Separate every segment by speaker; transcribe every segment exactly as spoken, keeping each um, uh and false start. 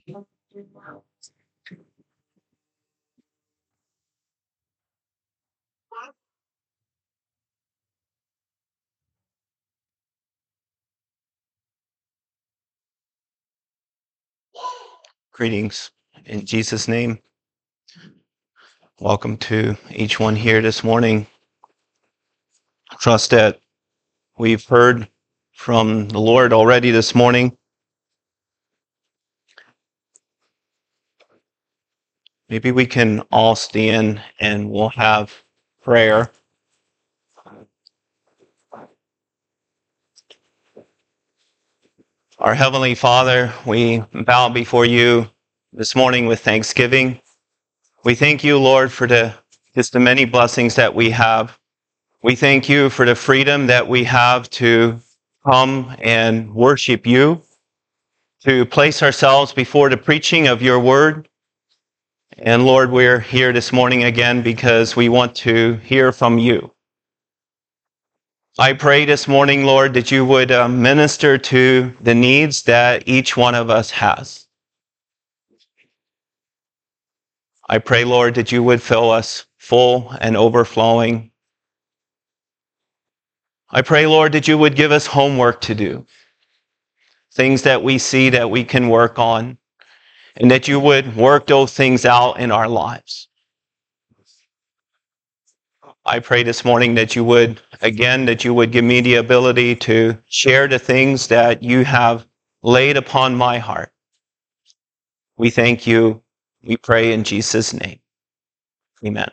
Speaker 1: Greetings in Jesus' name. Welcome to each one here this morning. Trust that we've heard from the Lord already this morning. Maybe we can all stand and we'll have prayer. Our Heavenly Father, we bow before you this morning with thanksgiving. We thank you, Lord, for the just the many blessings that we have. We thank you for the freedom that we have to come and worship you, to place ourselves before the preaching of your word. And Lord, we're here this morning again because we want to hear from you. I pray this morning, Lord, that you would uh, minister to the needs that each one of us has. I pray, Lord, that you would fill us full and overflowing. I pray, Lord, that you would give us homework to do, things that we see that we can work on, and that you would work those things out in our lives. I pray this morning that you would, again, that you would give me the ability to share the things that you have laid upon my heart. We thank you. We pray in Jesus' name. Amen.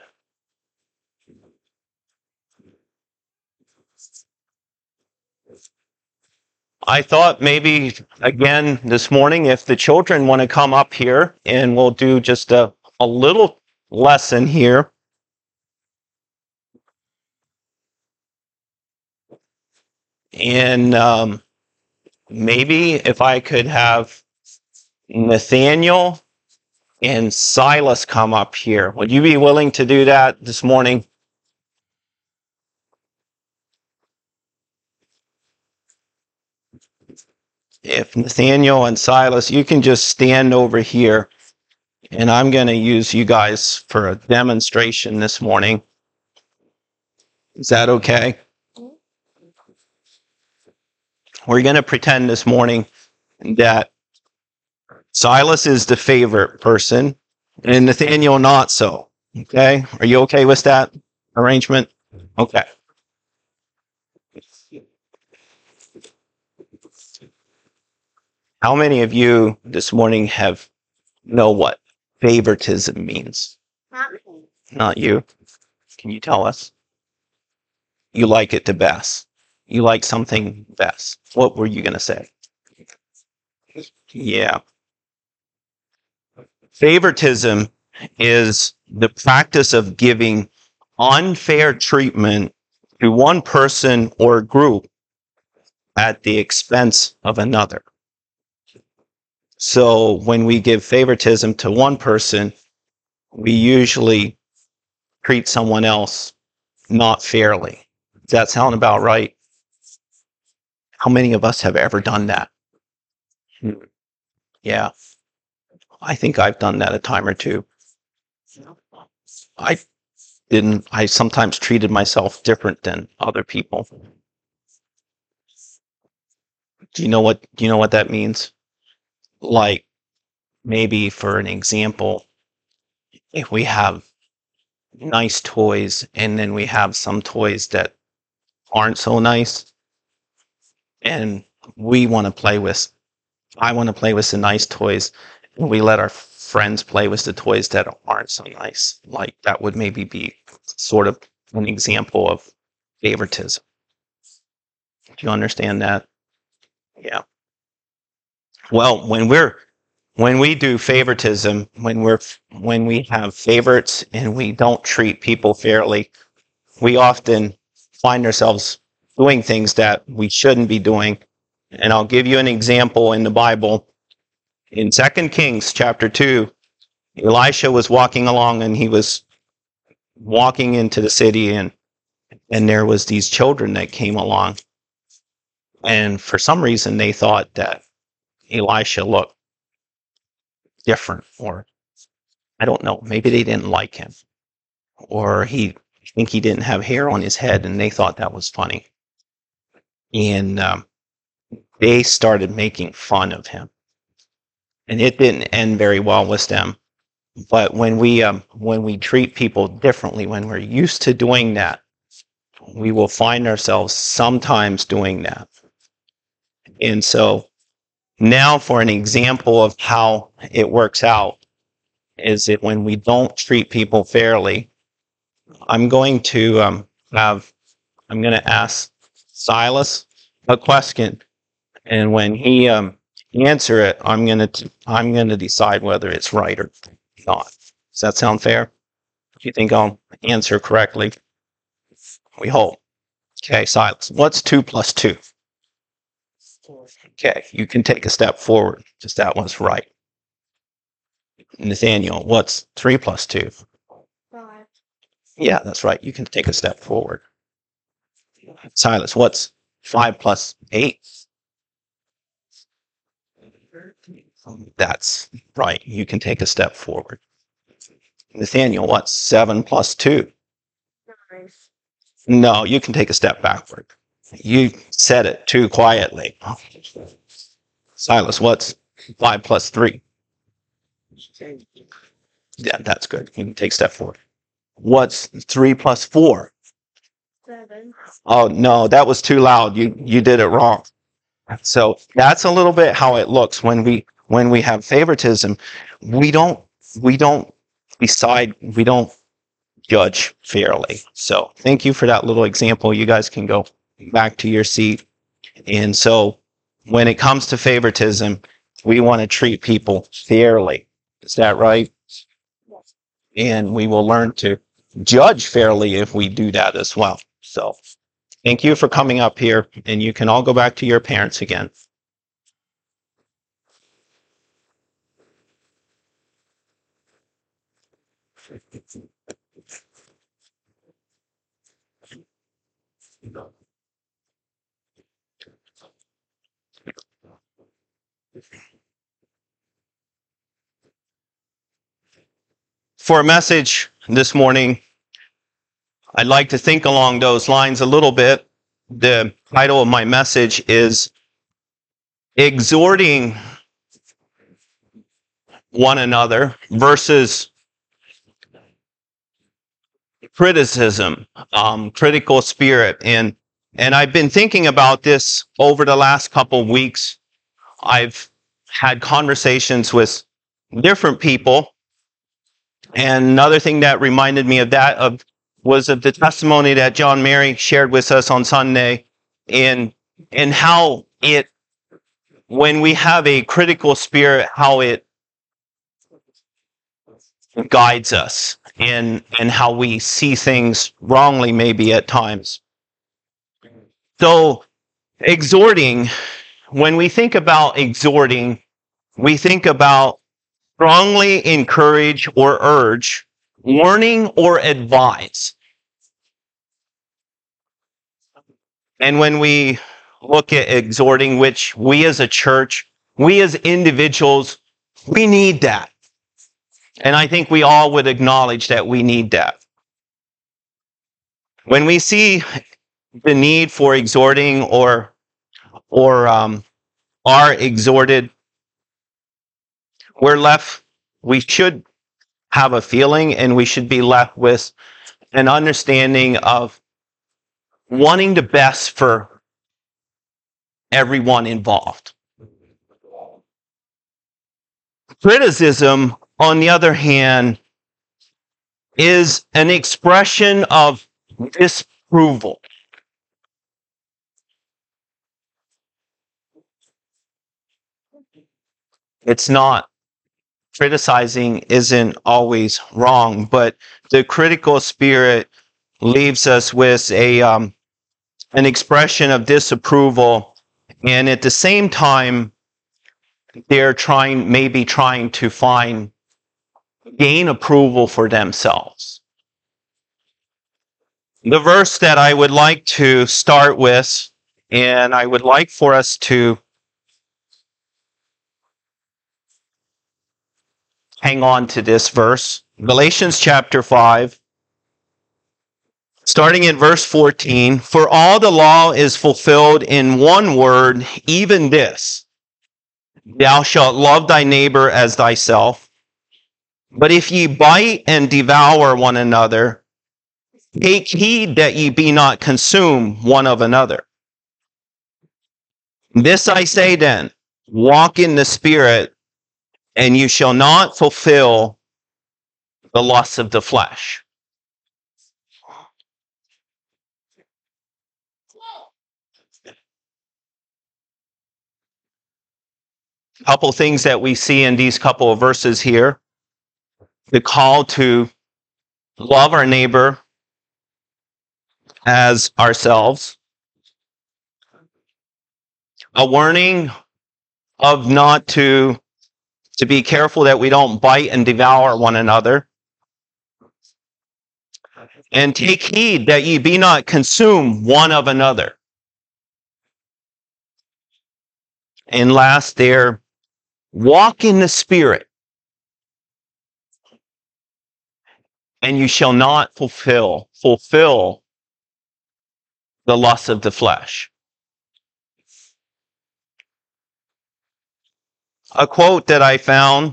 Speaker 1: I thought maybe, again, this morning, if the children want to come up here and we'll do just a, a little lesson here. And um, maybe if I could have Nathaniel and Silas come up here. Would you be willing to do that this morning? If Nathaniel and Silas, you can just stand over here, and I'm going to use you guys for a demonstration this morning. Is that okay? We're going to pretend this morning that Silas is the favorite person, and Nathaniel not so. Okay? Are you okay with that arrangement? Okay. How many of you this morning have know what favoritism means?
Speaker 2: Not me.
Speaker 1: Not you. Can you tell us? You like it the best. You like something best. What were you going to say? Yeah. Favoritism is the practice of giving unfair treatment to one person or group at the expense of another. So when we give favoritism to one person, we usually treat someone else not fairly. Does that sound about right? How many of us have ever done that? Yeah. I think I've done that a time or two. I didn't, I sometimes treated myself different than other people. Do you know what, do you know what that means? Like, maybe for an example, if we have nice toys and then we have some toys that aren't so nice, and we want to play with, I want to play with the nice toys, and we let our friends play with the toys that aren't so nice. Like, that would maybe be sort of an example of favoritism. Do you understand that? Yeah. Well, when we're when we do favoritism, when we're when we have favorites and we don't treat people fairly, we often find ourselves doing things that we shouldn't be doing. And I'll give you an example in the Bible. In Second Kings chapter two, Elisha was walking along and he was walking into the city, and and there was these children that came along. And for some reason they thought that Elisha looked different, or I don't know, maybe they didn't like him, or he think he didn't have hair on his head and they thought that was funny. And um, they started making fun of him. And it didn't end very well with them. But when we um, when we treat people differently, when we're used to doing that, we will find ourselves sometimes doing that. And so now for an example of how it works out is that when we don't treat people fairly, I'm going to um, have, I'm going to ask Silas a question. And when he um, answer it, I'm going to, I'm going to decide whether it's right or not. Does that sound fair? Do you think I'll answer correctly? We hope. Okay, Silas, what's two plus two? Okay, you can take a step forward, just that one's right. Nathaniel, what's three plus two?
Speaker 2: Five.
Speaker 1: Yeah, that's right. You can take a step forward. Silas, what's five plus eight? That's right. You can take a step forward. Nathaniel, what's seven plus two?
Speaker 2: Nine.
Speaker 1: No, you can take a step backward. You said it too quietly. Silas, what's five plus three? Yeah, that's good. You can take a step forward. What's three plus four?
Speaker 2: Seven.
Speaker 1: Oh, no, that was too loud. You you did it wrong. So that's a little bit how it looks when we when we have favoritism. We don't we don't decide, we don't judge fairly. So thank you for that little example. You guys can go back to your seat. And so when it comes to favoritism, we want to treat people fairly. Is that right? And we will learn to judge fairly if we do that as well. So thank you for coming up here, and you can all go back to your parents again. For a message this morning, I'd like to think along those lines a little bit. The title of my message is Exhorting One Another versus Criticism, um, critical spirit. And, and I've been thinking about this over the last couple of weeks. I've had conversations with different people. And another thing that reminded me of that of was of the testimony that John Mary shared with us on Sunday, and and how it, when we have a critical spirit, how it guides us, and and how we see things wrongly maybe at times. So exhorting, when we think about exhorting, we think about strongly encourage or urge, warning or advise. And when we look at exhorting, which we as a church, we as individuals, we need that. And I think we all would acknowledge that we need that. When we see the need for exhorting or, or um, are exhorted, we're left, we should have a feeling, and we should be left with an understanding of wanting the best for everyone involved. Criticism, on the other hand, is an expression of disapproval. It's not, criticizing isn't always wrong, but the critical spirit leaves us with a um, an expression of disapproval, and at the same time, they're trying, maybe trying to find, gain approval for themselves. The verse that I would like to start with, and I would like for us to hang on to this verse. Galatians chapter five, starting in verse fourteen. For all the law is fulfilled in one word, even this: thou shalt love thy neighbor as thyself. But if ye bite and devour one another, take heed that ye be not consumed one of another. This I say then, walk in the Spirit, and you shall not fulfill the lusts of the flesh. A couple things that we see in these couple of verses here. The call to love our neighbor as ourselves. A warning of not to, to be careful that we don't bite and devour one another. And take heed that ye be not consumed one of another. And last there, walk in the Spirit, and you shall not fulfill, fulfill the lusts of the flesh. A quote that I found: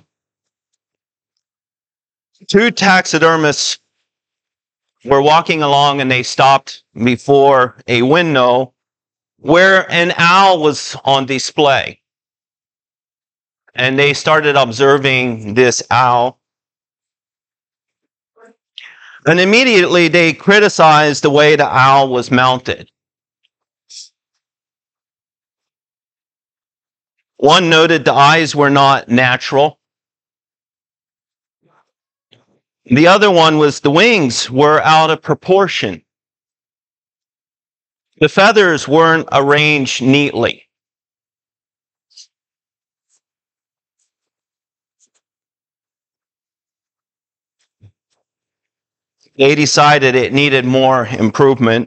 Speaker 1: two taxidermists were walking along and they stopped before a window where an owl was on display. And they started observing this owl. And immediately they criticized the way the owl was mounted. One noted the eyes were not natural. The other one was the wings were out of proportion. The feathers weren't arranged neatly. They decided it needed more improvement.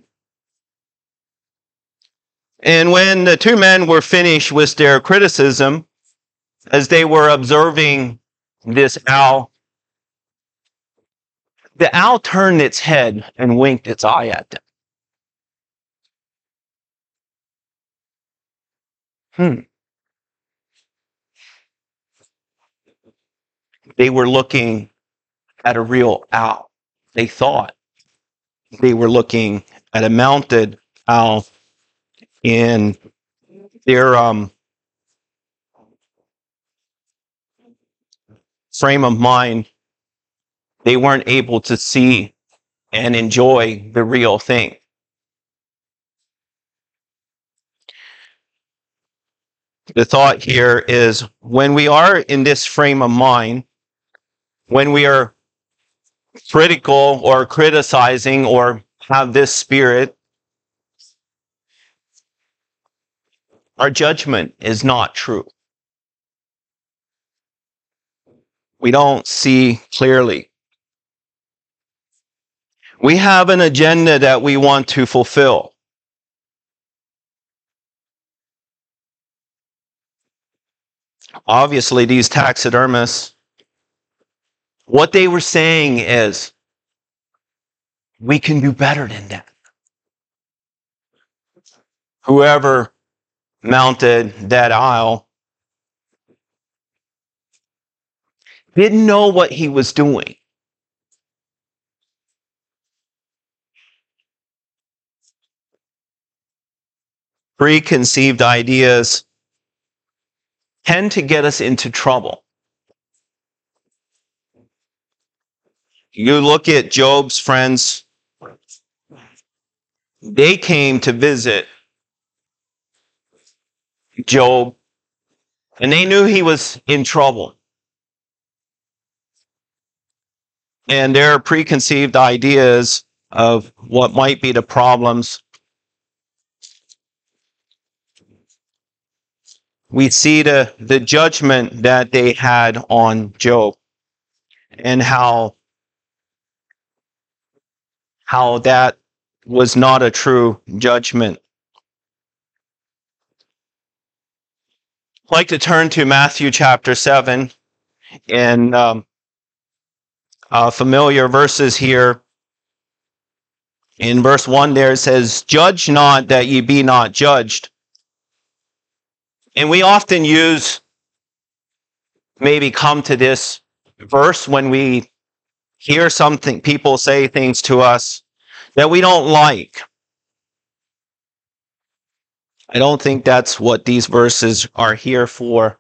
Speaker 1: And when the two men were finished with their criticism, as they were observing this owl, the owl turned its head and winked its eye at them. Hmm. They were looking at a real owl. They thought they were looking at a mounted owl. In their um, frame of mind, they weren't able to see and enjoy the real thing. The thought here is, when we are in this frame of mind, when we are critical or criticizing or have this spirit, our judgment is not true. We don't see clearly. We have an agenda that we want to fulfill. Obviously, these taxidermists, what they were saying is, we can do better than that. Whoever mounted that owl didn't know what he was doing. Preconceived ideas tend to get us into trouble. You look at Job's friends, they came to visit Job, and they knew he was in trouble. And their preconceived ideas of what might be the problems, we see the, the judgment that they had on Job, and how, how that was not a true judgment. I'd like to turn to Matthew chapter seven. and um, uh, familiar verses here. In verse one there it says, "Judge not that ye be not judged." And we often use, maybe come to this verse when we hear something, people say things to us that we don't like. I don't think that's what these verses are here for.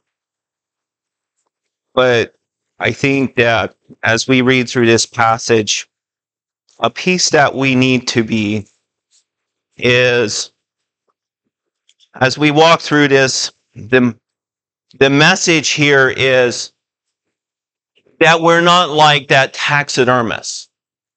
Speaker 1: But I think that as we read through this passage, a piece that we need to be is, as we walk through this, the, the message here is that we're not like that taxidermist.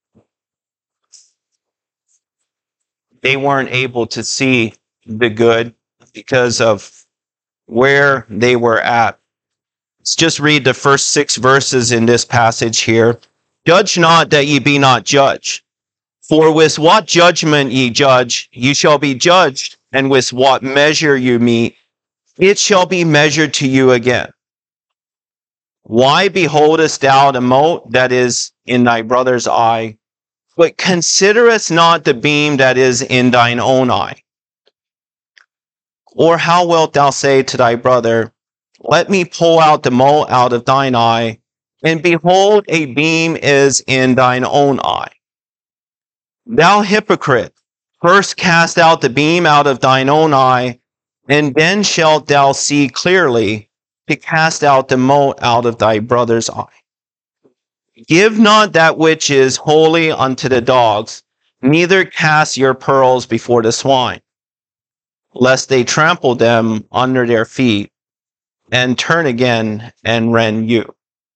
Speaker 1: They weren't able to see the good because of where they were at. Let's just read the first six verses in this passage here. "Judge not that ye be not judged. For with what judgment ye judge, ye shall be judged, and with what measure you mete, it shall be measured to you again. Why beholdest thou the mote that is in thy brother's eye, but considerest not the beam that is in thine own eye? Or how wilt thou say to thy brother, Let me pull out the mote out of thine eye, and behold, a beam is in thine own eye? Thou hypocrite, first cast out the beam out of thine own eye, and then shalt thou see clearly to cast out the mote out of thy brother's eye. Give not that which is holy unto the dogs, neither cast your pearls before the swine, lest they trample them under their feet, and turn again and rend you."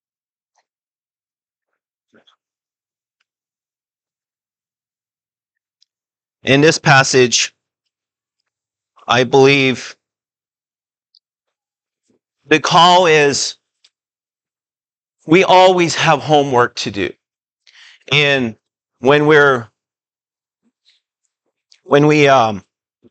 Speaker 1: In this passage, I believe the call is we always have homework to do. And when we're when we um,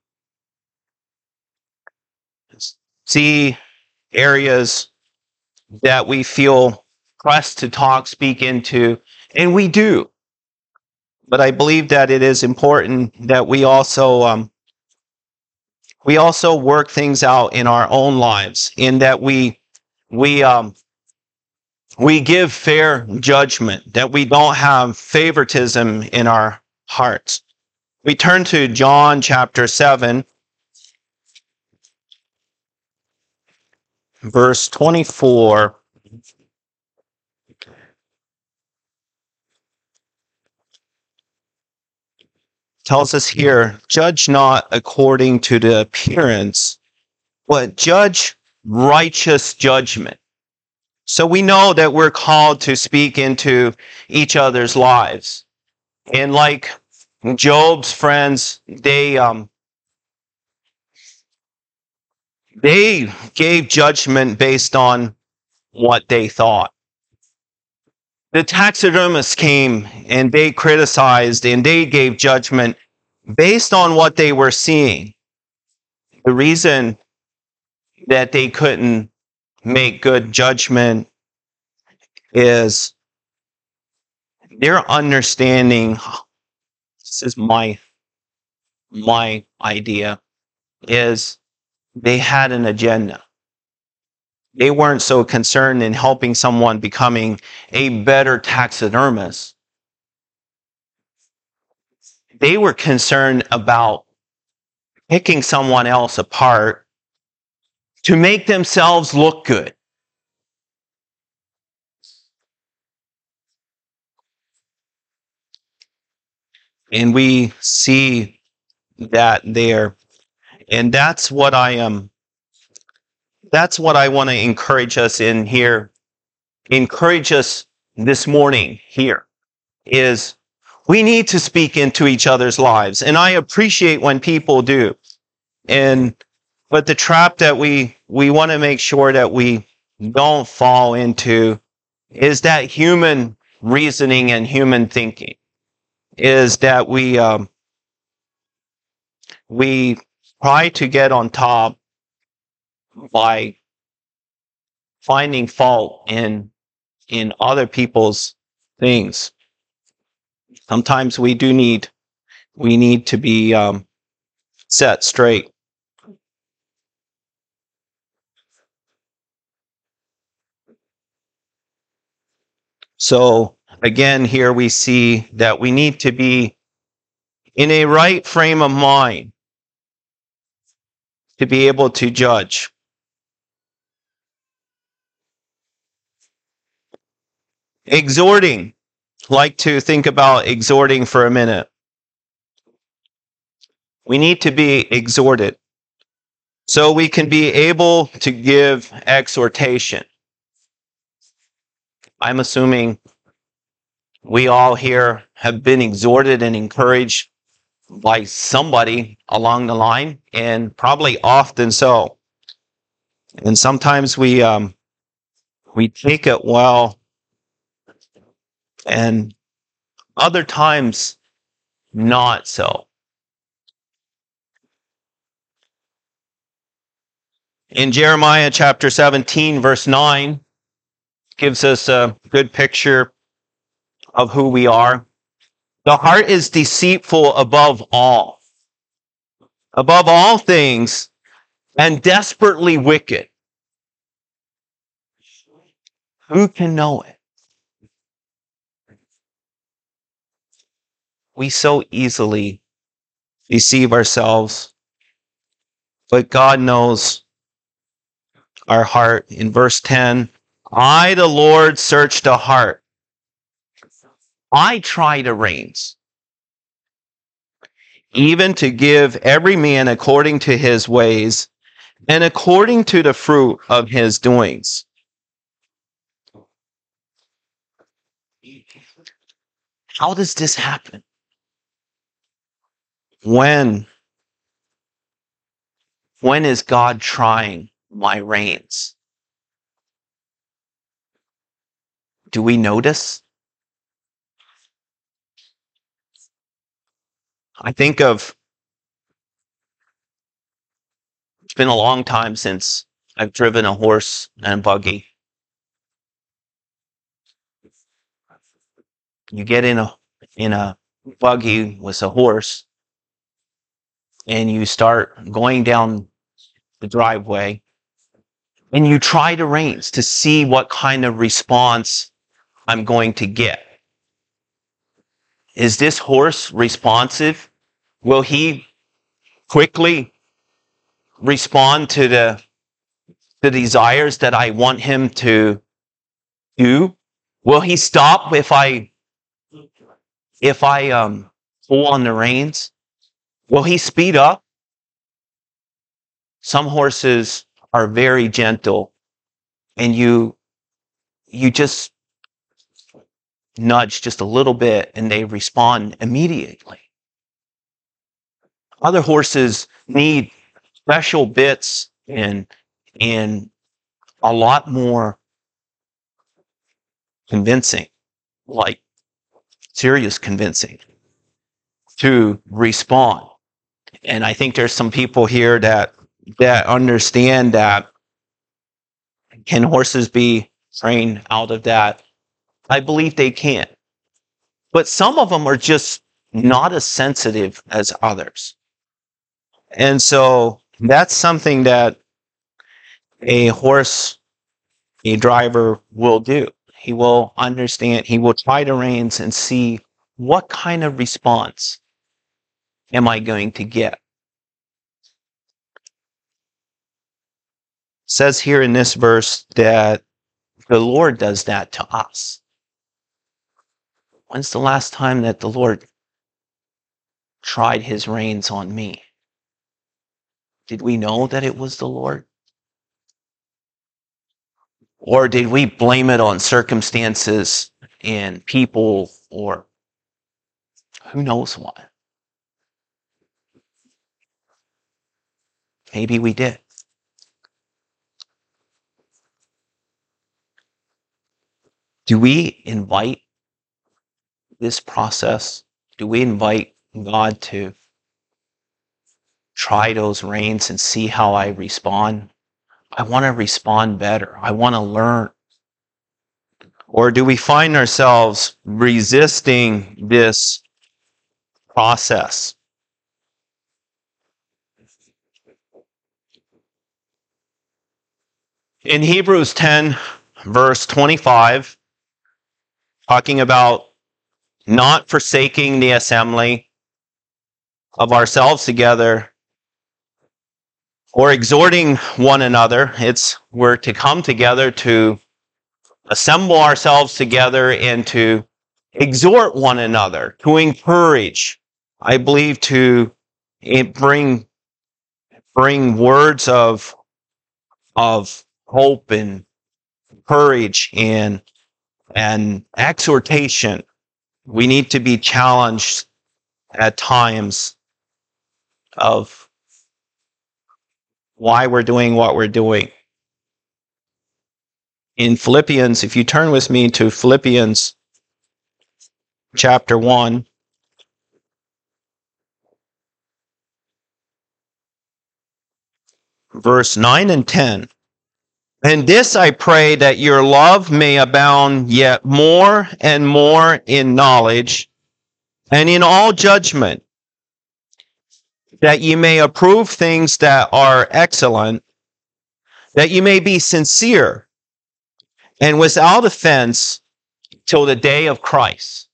Speaker 1: see areas that we feel pressed to talk, speak into, and we do. But I believe that it is important that we also um, we also work things out in our own lives, in that we we um, we give fair judgment, that we don't have favoritism in our hearts. We turn to John chapter seven, verse twenty-four. Tells us here, "Judge not according to the appearance, but judge righteous judgment." So we know that we're called to speak into each other's lives. And like Job's friends, they um, they gave judgment based on what they thought. The taxidermists came and they criticized and they gave judgment based on what they were seeing. The reason that they couldn't make good judgment is their understanding. This is my my idea, is they had an agenda. They weren't so concerned in helping someone becoming a better taxidermist. They were concerned about picking someone else apart to make themselves look good. And we see that there. And that's what I am. That's what I want to encourage us in here. Encourage us this morning here is we need to speak into each other's lives. And I appreciate when people do. And but the trap that we we want to make sure that we don't fall into is that human reasoning and human thinking. Is that we um, we try to get on top by finding fault in in other people's things. Sometimes we do need we need to be um, set straight. So again, here we see that we need to be in a right frame of mind to be able to judge. Exhorting. Like to think about exhorting for a minute. We need to be exhorted so we can be able to give exhortation. I'm assuming we all here have been exhorted and encouraged by somebody along the line, and probably often so. And sometimes we um, we take it well, and other times not so. In Jeremiah chapter seventeen, verse nine, gives us a good picture of who we are. The heart is deceitful above all, above all things, and desperately wicked. Who can know it? We so easily deceive ourselves, but God knows our heart. In verse ten, I, the Lord, search the heart. I try the reins, even to give every man according to his ways and according to the fruit of his doings. How does this happen? When? When is God trying my reins? Do we notice? I think of, it's been a long time since I've driven a horse and a buggy. You get in a in a buggy with a horse, and you start going down the driveway, and you try the reins to see what kind of response I'm going to get. Is this horse responsive? Will he quickly respond to the the desires that I want him to do? Will he stop if I if I um, pull on the reins? Will he speed up? Some horses are very gentle, and you you just nudge just a little bit and they respond immediately. Other horses need special bits and and a lot more convincing, like serious convincing, to respond. And I think there's some people here that that understand that. Can horses be trained out of that? I believe they can. But some of them are just not as sensitive as others. And so that's something that a horse, a driver will do. He will understand, he will try the reins and see what kind of response am I going to get. It says here in this verse that the Lord does that to us. When's the last time that the Lord tried his reins on me? Did we know that it was the Lord? Or did we blame it on circumstances and people, or who knows what? Maybe we did. Do we invite this process? Do we invite God to try those reins and see how I respond? I want to respond better. I want to learn. Or do we find ourselves resisting this process? In Hebrews ten, verse twenty-five, talking about not forsaking the assembly of ourselves together or exhorting one another, it's we're to come together to assemble ourselves together and to exhort one another, to encourage, I believe, to bring bring words of of hope and courage and and exhortation. We need to be challenged at times of why we're doing what we're doing. In Philippians, if you turn with me to Philippians chapter one, verse nine and ten. And this I pray, that your love may abound yet more and more in knowledge and in all judgment, that ye may approve things that are excellent, that you may be sincere and without offense till the day of Christ.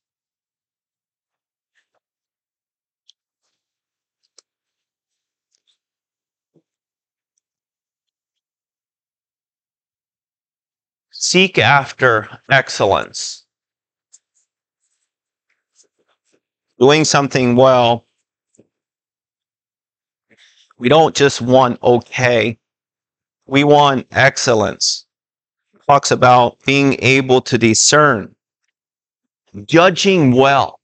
Speaker 1: Seek after excellence. Doing something well. We don't just want okay. We want excellence. It talks about being able to discern, judging well.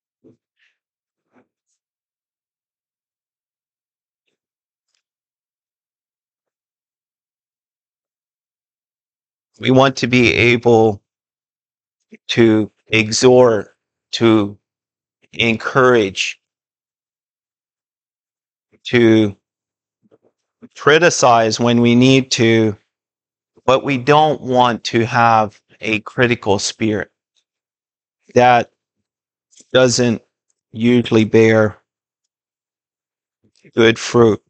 Speaker 1: We want to be able to exhort, to encourage, to criticize when we need to, but we don't want to have a critical spirit. That doesn't usually bear good fruit.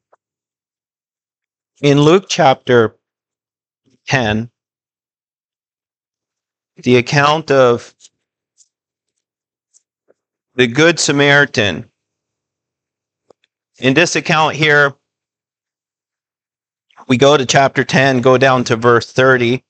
Speaker 1: In Luke chapter ten, the account of the Good Samaritan. In this account here, we go to chapter ten, go down to verse thirty.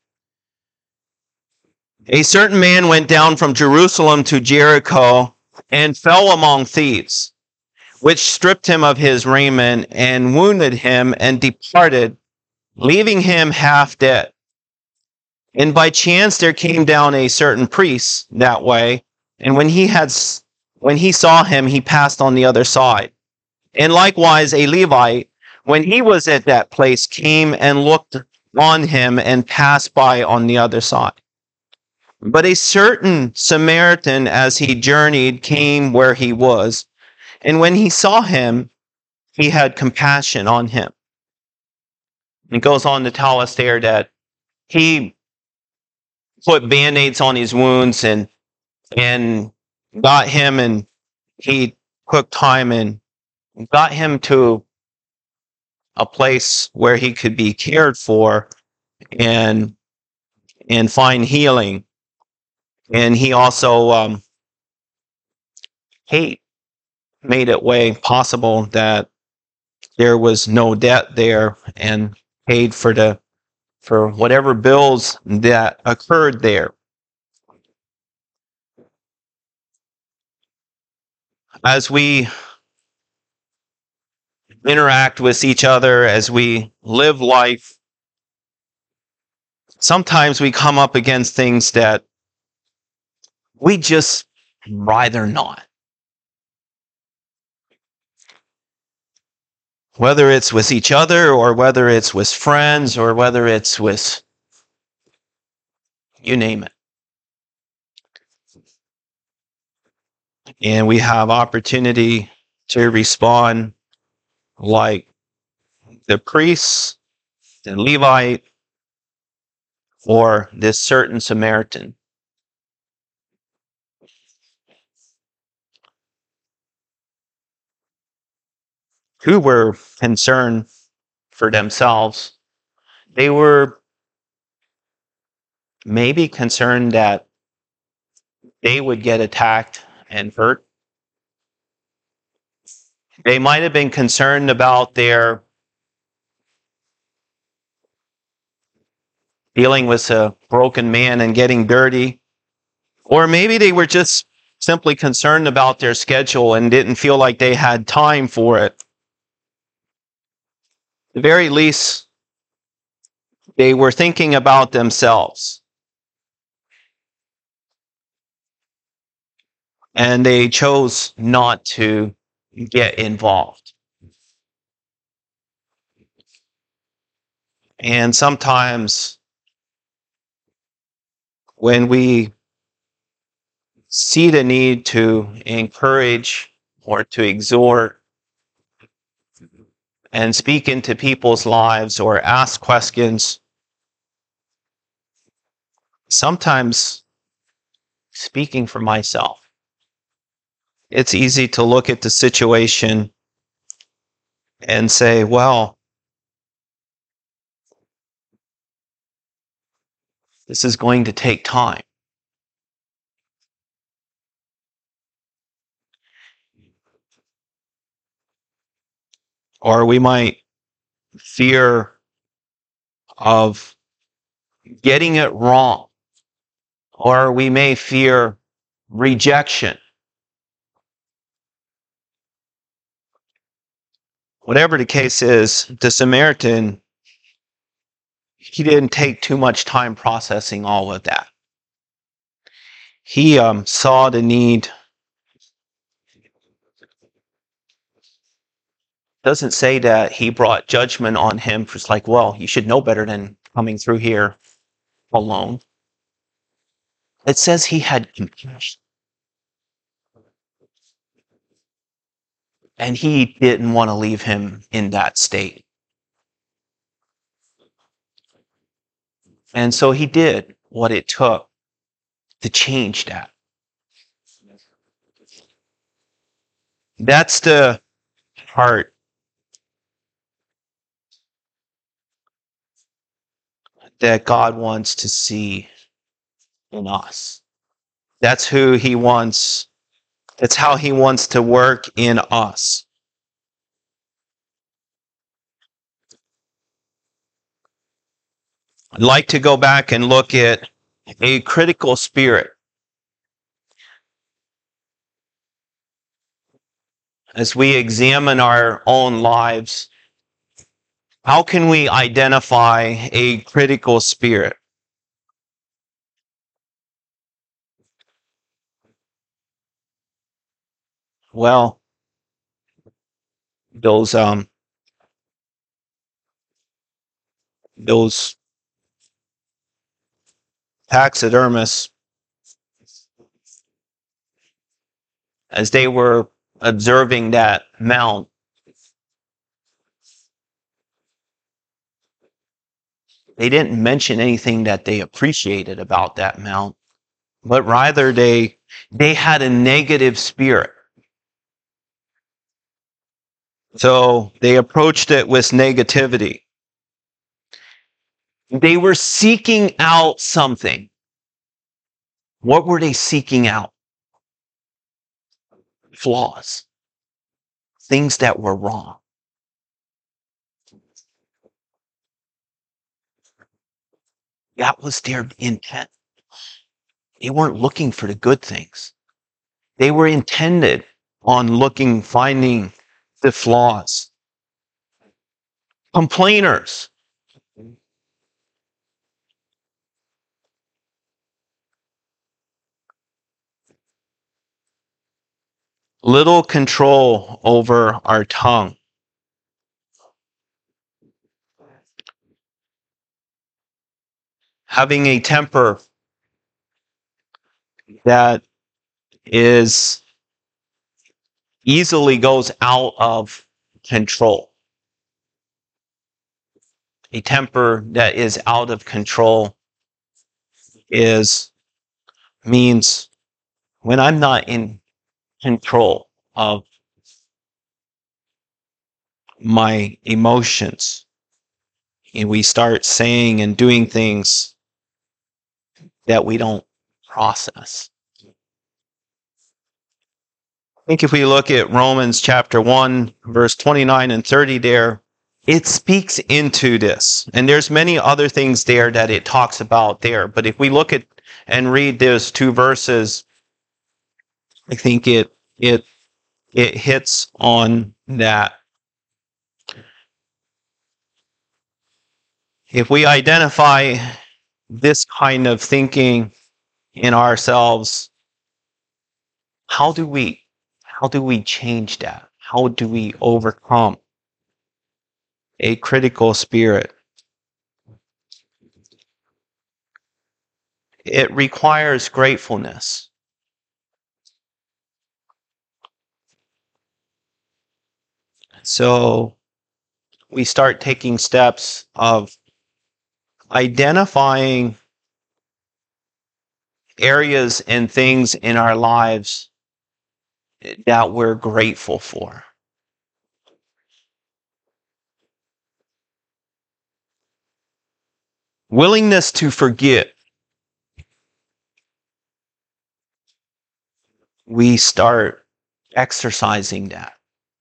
Speaker 1: A certain man went down from Jerusalem to Jericho and fell among thieves, which stripped him of his raiment and wounded him and departed, leaving him half dead. And by chance there came down a certain priest that way, and when he had when he saw him, he passed on the other side. And likewise a Levite, when he was at that place, came and looked on him and passed by on the other side. But a certain Samaritan, as he journeyed, came where he was, and when he saw him, he had compassion on him. It goes on to tell us there that he put band-aids on his wounds and and got him, and he took time and got him to a place where he could be cared for and and find healing. And he also um, hate made it way possible that there was no debt there, and paid for the for whatever bills that occurred there. As we interact with each other, as we live life, sometimes we come up against things that we just rather not. Whether it's with each other, or whether it's with friends, or whether it's with, you name it. And we have opportunity to respond like the priests, the Levite, or this certain Samaritan. who were concerned for themselves. They were maybe concerned that they would get attacked and hurt. They might have been concerned about their dealing with a broken man and getting dirty. Or maybe they were just simply concerned about their schedule and didn't feel like they had time for it. At the very least, they were thinking about themselves. And they chose not to get involved. And sometimes when we see the need to encourage or to exhort and speak into people's lives or ask questions, sometimes speaking for myself, it's easy to look at the situation and say, well, this is going to take time. Or we might fear of getting it wrong. Or we may fear rejection. Whatever the case is, the Samaritan, he didn't take too much time processing all of that. He um, saw the need. Doesn't say that he brought judgment on him. It's like, well, you should know better than coming through here alone. It says he had compassion. And he didn't want to leave him in that state. And so he did what it took to change that. That's the heart that God wants to see in us. That's who he wants. That's how he wants to work in us. I'd like to go back and look at a critical spirit. As we examine our own lives, how can we identify a critical spirit? Well, those um those taxidermists, as they were observing that mount, they didn't mention anything that they appreciated about that mount, but rather they they had a negative spirit. So they approached it with negativity. They were seeking out something. What were they seeking out? Flaws. Things that were wrong. That was their intent. They weren't looking for the good things. They were intended on looking, finding the flaws. Complainers. Little control over our tongue. Having a temper that is easily goes out of control. A temper that is out of control is means when I'm not in control of my emotions. And we start saying and doing things that we don't process. I think if we look at Romans chapter one, verse twenty-nine and thirty there, it speaks into this. And there's many other things there that it talks about there. But if we look at and read those two verses, I think it it it hits on that. If we identify this kind of thinking in ourselves, how do we how do we change that? How do we overcome a critical spirit? It requires gratefulness. So we start taking steps of identifying areas and things in our lives that we're grateful for. Willingness to forget. We start exercising that.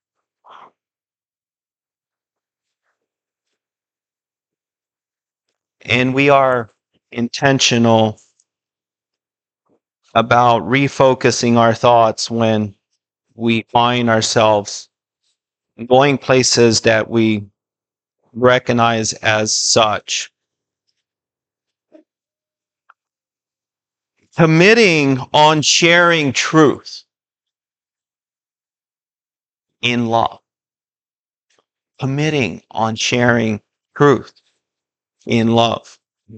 Speaker 1: And we are intentional about refocusing our thoughts when we find ourselves going places that we recognize as such. Committing on sharing truth in love. Committing on sharing truth in love.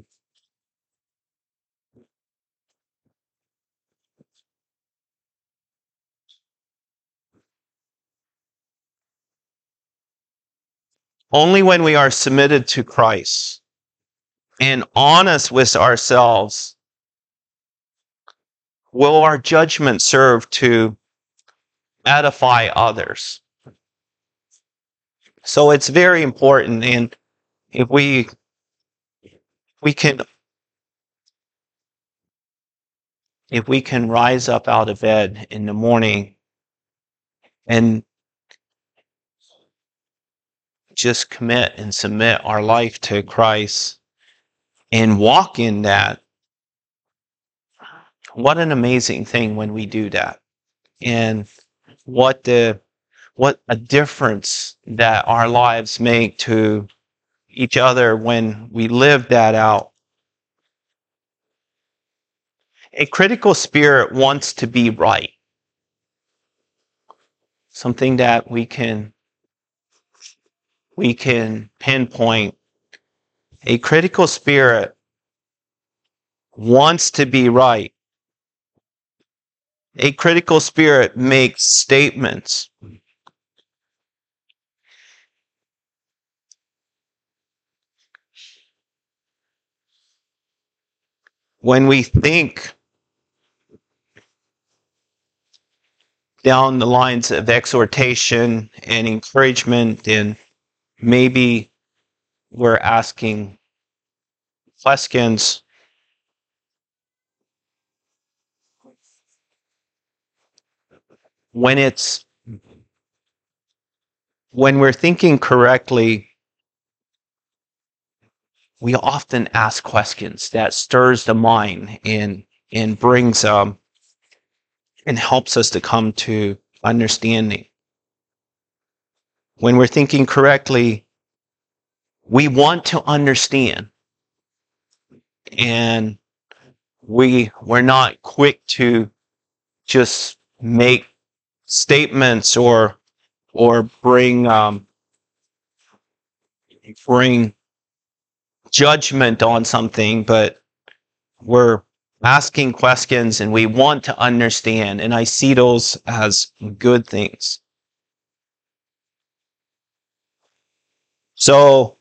Speaker 1: Only when we are submitted to Christ and honest with ourselves will our judgment serve to edify others. So it's very important, and if we we can if we can rise up out of bed in the morning and just commit and submit our life to Christ and walk in that, what an amazing thing when we do that. And what the what a difference that our lives make to each other when we live that out. A critical spirit wants to be right. Something that we can we can pinpoint. A critical spirit wants to be right. A critical spirit makes statements. When we think down the lines of exhortation and encouragement, and maybe we're asking questions, when it's when we're thinking correctly, we often ask questions that stirs the mind and and brings um and helps us to come to understanding. When we're thinking correctly, we want to understand, and we we're not quick to just make statements or or bring um, bring judgment on something, but we're asking questions and we want to understand, and I see those as good things. So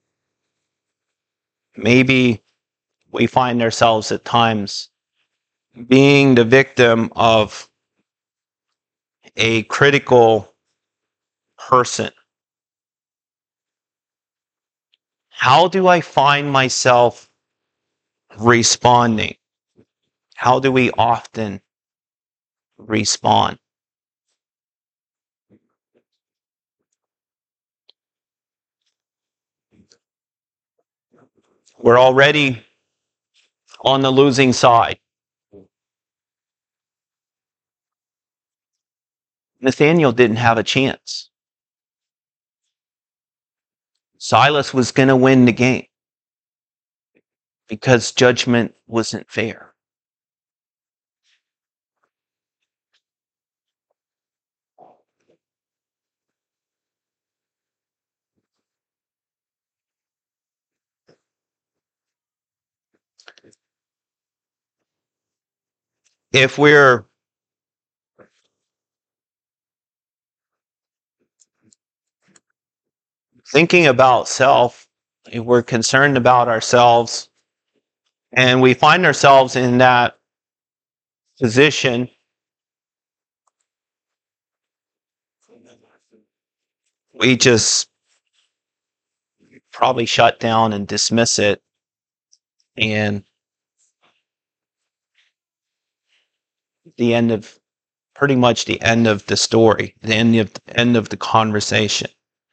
Speaker 1: maybe we find ourselves at times being the victim of a critical person How do I find myself responding? How do we often respond? We're already on the losing side. Nathaniel didn't have a chance. Silas was going to win the game because judgment wasn't fair. If we're thinking about self, if we're concerned about ourselves, and we find ourselves in that position, we just probably shut down and dismiss it, and the end of pretty much the end of the story, the end of the end of the conversation.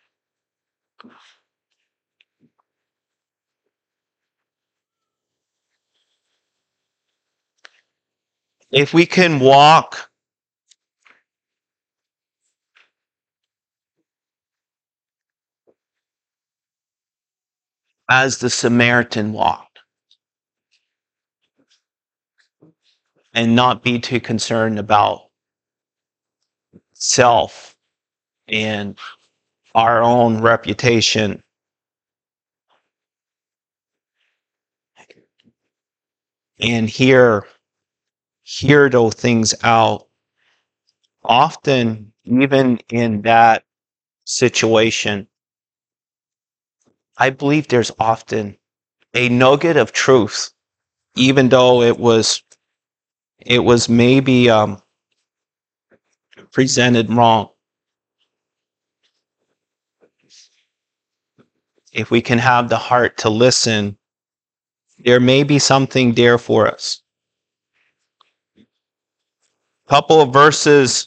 Speaker 1: If we can walk as the Samaritan walked and not be too concerned about self and our own reputation, and hear hear those things out, often even in that situation, I believe there's often a nugget of truth, even though it was it was maybe um, presented wrong. If we can have the heart to listen, there may be something there for us. A couple of verses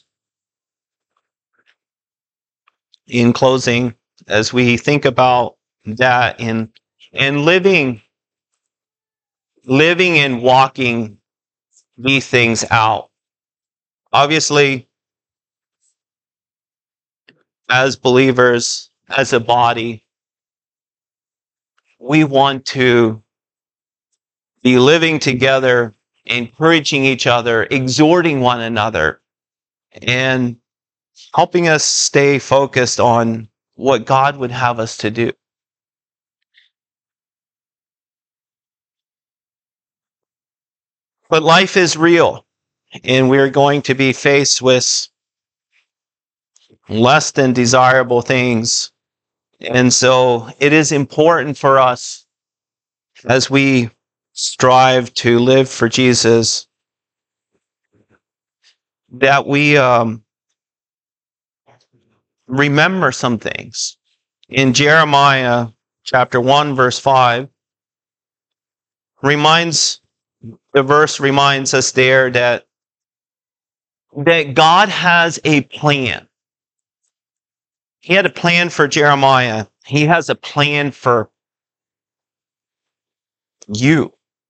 Speaker 1: in closing, as we think about that in and living, living and walking these things out. Obviously, as believers, as a body, we want to be living together, encouraging each other, exhorting one another, and helping us stay focused on what God would have us to do. But life is real, and we're going to be faced with less than desirable things. And so it is important for us, as we strive to live for Jesus, that we um, remember some things. In Jeremiah chapter one, verse five, reminds the verse reminds us there that that God has a plan. He had a plan for Jeremiah. He has a plan for you.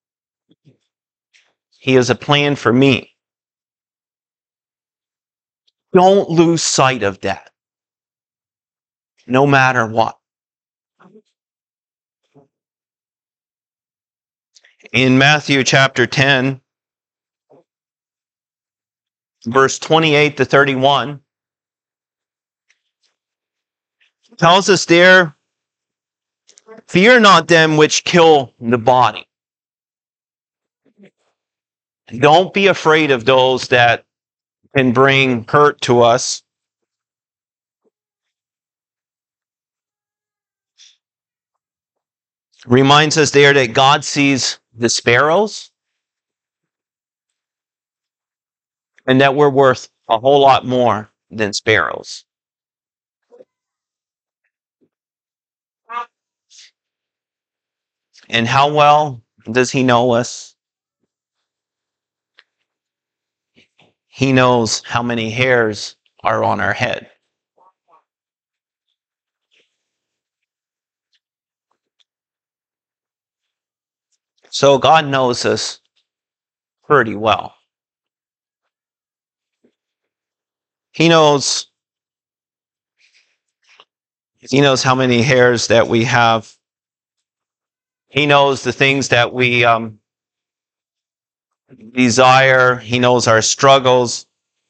Speaker 1: He has a plan for me. Don't lose sight of that, no matter what. In Matthew chapter ten, verse twenty-eight to thirty-one, tells us there, fear not them which kill the body. Don't be afraid of those that can bring hurt to us. Reminds us there that God sees the sparrows and that we're worth a whole lot more than sparrows. And how well does he know us? He knows how many hairs are on our head. So God knows us pretty well. He knows He knows how many hairs that we have. He knows the things that we um, desire. He knows our struggles.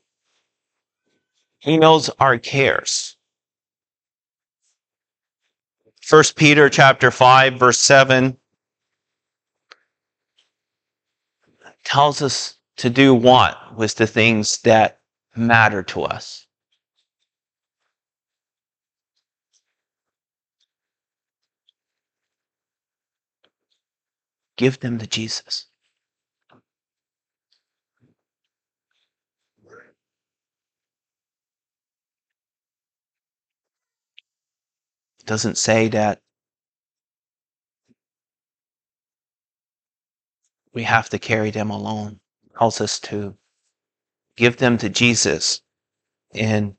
Speaker 1: He knows our cares. First Peter chapter five, verse seven tells us to do what with the things that matter to us. Give them to Jesus. It doesn't say that we have to carry them alone. It calls us to give them to Jesus, and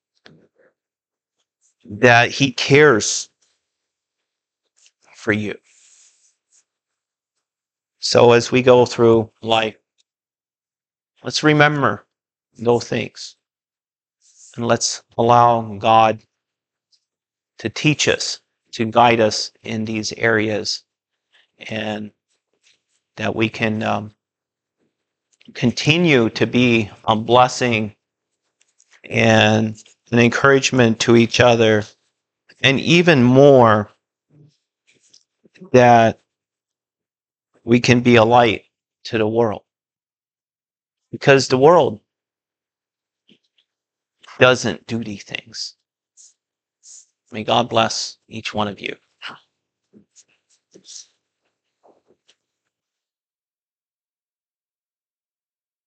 Speaker 1: that he cares for you. So as we go through life, let's remember those things, and let's allow God to teach us, to guide us in these areas, and that we can um, continue to be a blessing and an encouragement to each other, and even more, that we can be a light to the world. Because the world doesn't do these things. May God bless each one of you.